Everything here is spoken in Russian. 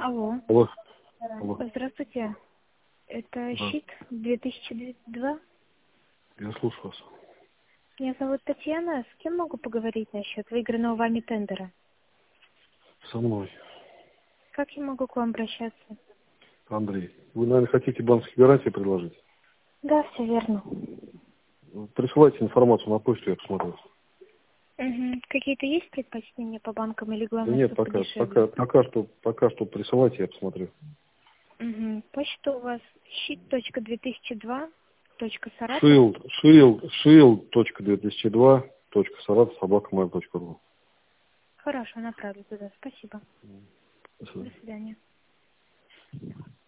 Алло. Алло. Алло. Здравствуйте. Это Да. щит 2002? Я слушаю вас. Меня зовут Татьяна. С кем могу поговорить насчет выигранного вами тендера? Со мной. Как я могу к вам обращаться? Андрей. Вы, наверное, хотите банковские гарантии предложить? Да, все верно. Присылайте информацию на почту, я посмотрю. Угу. Какие-то есть предпочтения по банкам или Да главное, нет, чтобы пока подешевле? что присылайте, я посмотрю. Угу. Почта у вас щит.2002.Саратов. shield.2002.Саратов@mail.ru. Хорошо, направлю туда. Спасибо. До До свидания. свидания.